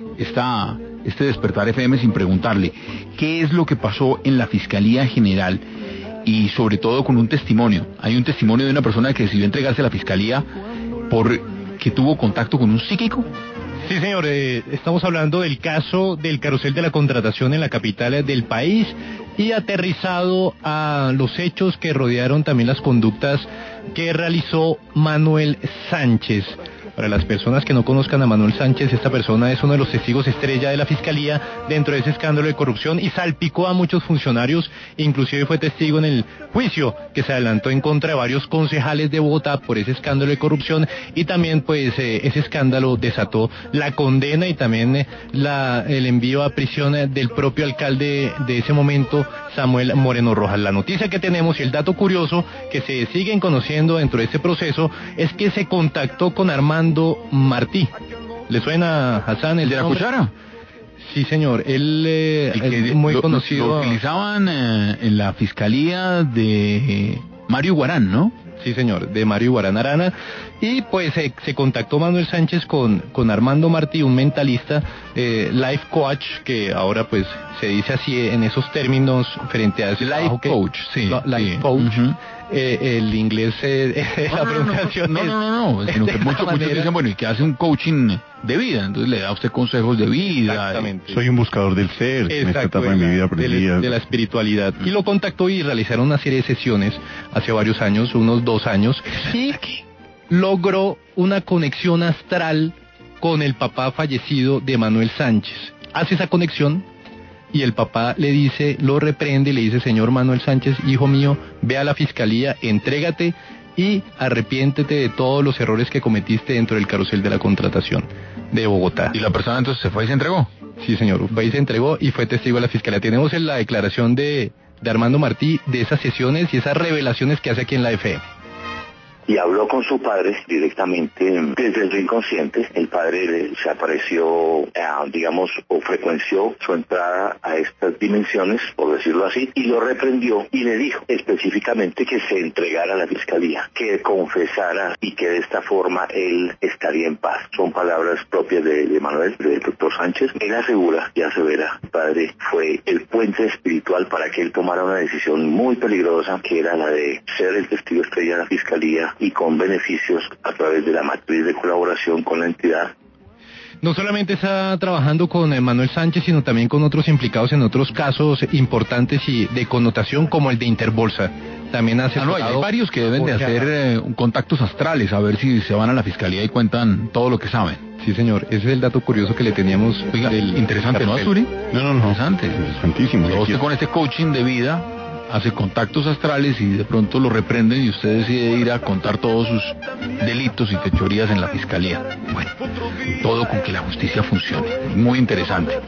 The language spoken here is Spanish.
este Despertar FM sin preguntarle qué es lo que pasó en la Fiscalía General y sobre todo con un testimonio. Hay un testimonio de una persona que decidió entregarse a la Fiscalía porque tuvo contacto con un psíquico. Sí, señor, estamos hablando del caso del carrusel de la contratación en la capital del país y aterrizado a los hechos que rodearon también las conductas que realizó Manuel Sánchez. Para las personas que no conozcan a Manuel Sánchez, esta persona es uno de los testigos estrella de la Fiscalía dentro de ese escándalo de corrupción y salpicó a muchos funcionarios, inclusive fue testigo en el juicio que se adelantó en contra de varios concejales de Bogotá por ese escándalo de corrupción y también pues ese escándalo desató la condena y también el envío a prisión del propio alcalde de ese momento, Samuel Moreno Rojas. La noticia que tenemos y el dato curioso que se siguen conociendo dentro de este proceso es que se contactó con Armando Martí. ¿Le suena, Hassan, el de la cuchara? Sí, señor. Él es muy conocido. Lo utilizaban en la fiscalía de Mario Guarán, ¿no? Sí, señor, de Mario Guarán Arana. Y pues se contactó Manuel Sánchez con Armando Martí, un mentalista, life coach, que ahora pues se dice así en esos términos frente a ese life coach, sí. Life coach. El inglés, la pronunciación no, sino que muchos dicen, bueno, y que hace un coaching de vida, entonces le da a usted consejos de vida. Exactamente. Soy un buscador del ser. Exacto, en esta etapa de mi vida de la espiritualidad. Y lo contactó y realizaron una serie de sesiones hace varios años, unos 2 años, y logró una conexión astral con el papá fallecido de Manuel Sánchez. Hace esa conexión y el papá le dice, lo reprende y le dice, señor Manuel Sánchez, hijo mío, ve a la fiscalía, entrégate y arrepiéntete de todos los errores que cometiste dentro del carrusel de la contratación de Bogotá. ¿Y la persona entonces se fue y se entregó? Sí, señor, fue y se entregó y fue testigo de la fiscalía. Tenemos la declaración de Armando Martí de esas sesiones y esas revelaciones que hace aquí en la FM. Y habló con su padre directamente desde el inconsciente. El padre se apareció, digamos, o frecuenció su entrada a estas dimensiones, por decirlo así, y lo reprendió y le dijo específicamente que se entregara a la fiscalía, que confesara y que de esta forma él estaría en paz. Son palabras propias de Manuel, del doctor Sánchez. Él asegura, ya se verá, el padre fue el puente espiritual para que él tomara una decisión muy peligrosa, que era la de ser el testigo estrella de la fiscalía y con beneficios a través de la matriz de colaboración con la entidad. No solamente está trabajando con Manuel Sánchez, sino también con otros implicados en otros casos importantes y de connotación como el de Interbolsa. También hace hay varios que deben de hacer contactos astrales, a ver si se van a la fiscalía y cuentan todo lo que saben. Sí, señor, ese es el dato curioso que le teníamos. Oiga, interesante, ¿no, Asturi? No. Interesante. Interesantísimo. Usted con este coaching de vida hace contactos astrales y de pronto lo reprenden y usted decide ir a contar todos sus delitos y fechorías en la fiscalía. Bueno, todo con que la justicia funcione. Muy interesante.